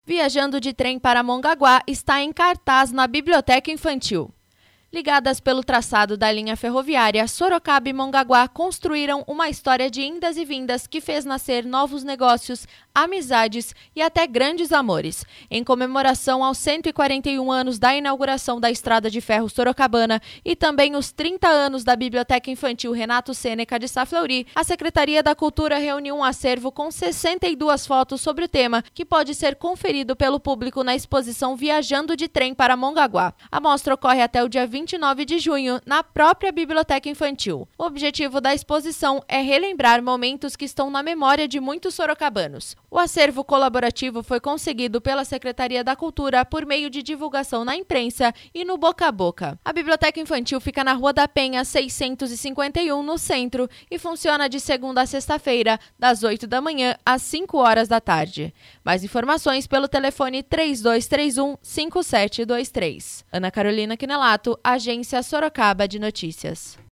Viajando de Trem para Mongaguá está em cartaz na Biblioteca Infantil. Ligadas pelo traçado da linha ferroviária, Sorocaba e Mongaguá construíram uma história de indas e vindas que fez nascer novos negócios, amizades e até grandes amores. Em comemoração aos 141 anos da inauguração da Estrada de Ferro Sorocabana e também os 30 anos da Biblioteca Infantil Renato Sêneca de Safleury, a Secretaria da Cultura reuniu um acervo com 62 fotos sobre o tema, que pode ser conferido pelo público na exposição Viajando de Trem para Mongaguá. A mostra ocorre até o dia 29 de junho, na própria Biblioteca Infantil. O objetivo da exposição é relembrar momentos que estão na memória de muitos sorocabanos. O acervo colaborativo foi conseguido pela Secretaria da Cultura por meio de divulgação na imprensa e no boca a boca. A Biblioteca Infantil fica na Rua da Penha, 651, no centro, e funciona de segunda a sexta-feira, das 8 da manhã às 5 horas da tarde. Mais informações pelo telefone 3231-5723. Ana Carolina Quinelato, Agência Sorocaba de Notícias.